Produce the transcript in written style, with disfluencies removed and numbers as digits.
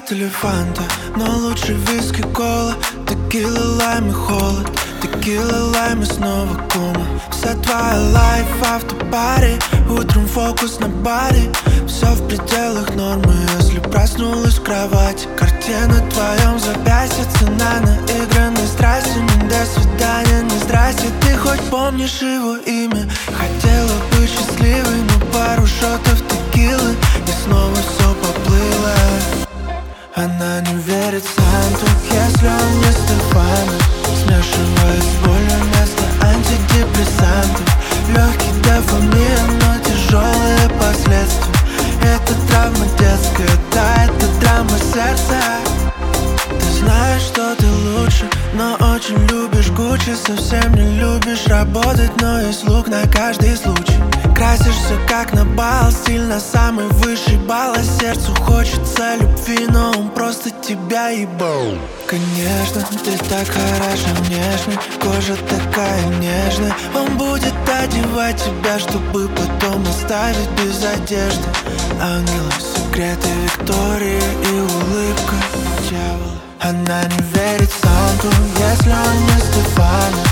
спрайт или фанта, но лучше виски, кола, текила, лайм и холод. Текила, лайм и снова кома. Вся твоя лайф автопари, утром фокус на баре. Все в пределах нормы, если проснулась в кровати. Картина в твоем запястье, цена наигранной страсти. Не до свидания, не здрасте. Ты хоть помнишь его имя? Хотела быть счастливой, но пару шотов текилы и снова все поплыло. Она не верит в Санту, если он не Стефана. Смешивает с болью вместо антидепрессантов. Легкий дофамин, но тяжелые последствия. Это травма детская, да, это драма сердца. Ты знаешь, что ты лучше, но очень любишь Гуччи. Совсем не любишь работать, но есть лук на каждый случай. Красишься как на бал, стиль на самый высший балл. А сердцу хочется любви, но он просто тебя ебал. Конечно, ты так хороша внешне, кожа такая нежная. Он будет одевать тебя, чтобы потом оставить без одежды. Ангелы, секреты Виктории и улыбка дьявола. Она не верит в Санту, если он не Стефана.